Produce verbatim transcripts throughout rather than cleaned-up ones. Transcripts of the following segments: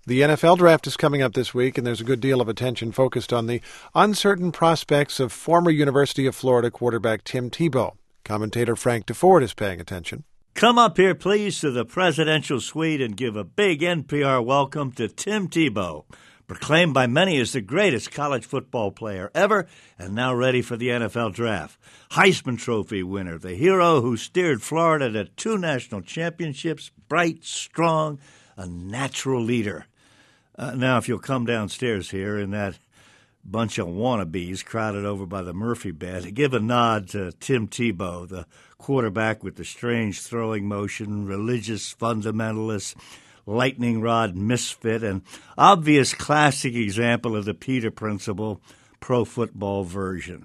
The N F L draft is coming up this week, and there's a good deal of attention focused on the uncertain prospects of former University of Florida quarterback Tim Tebow. Commentator Frank DeFord is paying attention. Come up here, please, to the presidential suite and give a big N P R welcome to Tim Tebow, proclaimed by many as the greatest college football player ever and now ready for the N F L draft. Heisman Trophy winner, the hero who steered Florida to two national championships, bright, strong, a natural leader. Uh, now, if you'll come downstairs here in that bunch of wannabes crowded over by the Murphy bed, give a nod to Tim Tebow, the quarterback with the strange throwing motion, religious fundamentalist, lightning rod misfit, and obvious classic example of the Peter Principle, pro football version.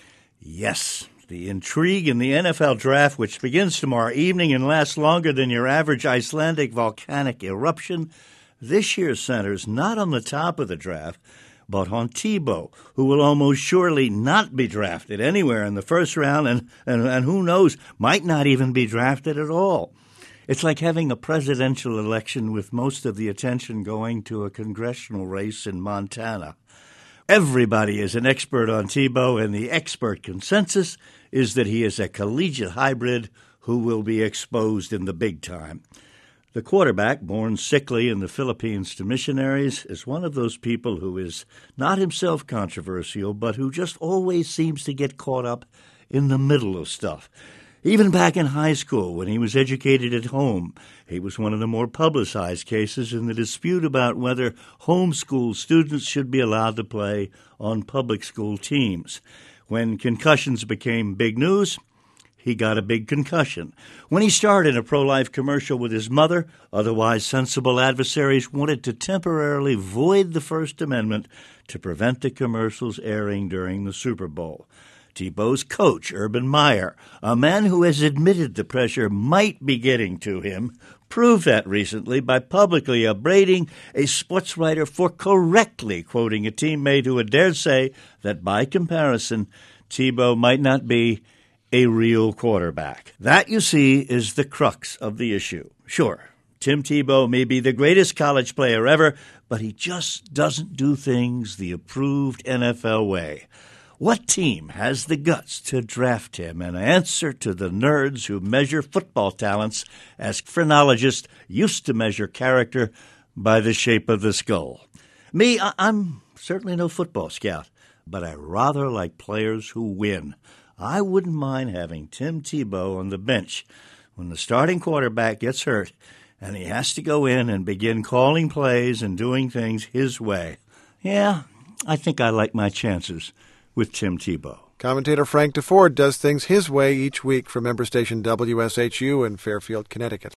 Yes, the intrigue in the N F L draft, which begins tomorrow evening and lasts longer than your average Icelandic volcanic eruption, this year centers not on the top of the draft, but on Tebow, who will almost surely not be drafted anywhere in the first round and, and, and who knows, might not even be drafted at all. It's like having a presidential election with most of the attention going to a congressional race in Montana. Everybody is an expert on Tebow, and the expert consensus is that he is a collegiate hybrid who will be exposed in the big time. The quarterback, born sickly in the Philippines to missionaries, is one of those people who is not himself controversial, but who just always seems to get caught up in the middle of stuff. Even back in high school, when he was educated at home, he was one of the more publicized cases in the dispute about whether homeschool students should be allowed to play on public school teams. When concussions became big news, he got a big concussion. When he starred in a pro-life commercial with his mother, otherwise sensible adversaries wanted to temporarily void the First Amendment to prevent the commercials airing during the Super Bowl. Tebow's coach, Urban Meyer, a man who has admitted the pressure might be getting to him, proved that recently by publicly upbraiding a sports writer for correctly quoting a teammate who had dared say that, by comparison, Tebow might not be a real quarterback. That, you see, is the crux of the issue. Sure, Tim Tebow may be the greatest college player ever, but he just doesn't do things the approved N F L way. What team has the guts to draft him? An answer to the nerds who measure football talents as phrenologists used to measure character by the shape of the skull. Me, I- I'm certainly no football scout, but I rather like players who win. I wouldn't mind having Tim Tebow on the bench when the starting quarterback gets hurt and he has to go in and begin calling plays and doing things his way. Yeah, I think I like my chances with Tim Tebow. Commentator Frank DeFord does things his way each week for member station W S H U in Fairfield, Connecticut.